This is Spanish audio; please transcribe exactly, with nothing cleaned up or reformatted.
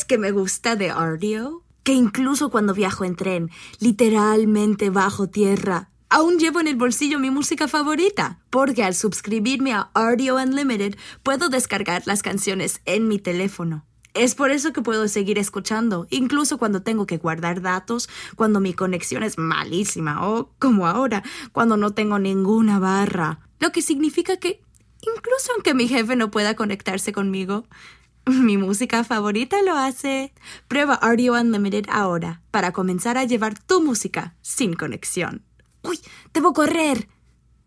que me gusta de Rdio? Que incluso cuando viajo en tren, literalmente bajo tierra, aún llevo en el bolsillo mi música favorita, porque al suscribirme a Rdio Unlimited puedo descargar las canciones en mi teléfono. Es por eso que puedo seguir escuchando, incluso cuando tengo que guardar datos, cuando mi conexión es malísima o, como ahora, cuando no tengo ninguna barra. Lo que significa que, incluso aunque mi jefe no pueda conectarse conmigo, mi música favorita lo hace. Prueba Rdio Unlimited ahora para comenzar a llevar tu música sin conexión. ¡Uy! ¡Debo correr!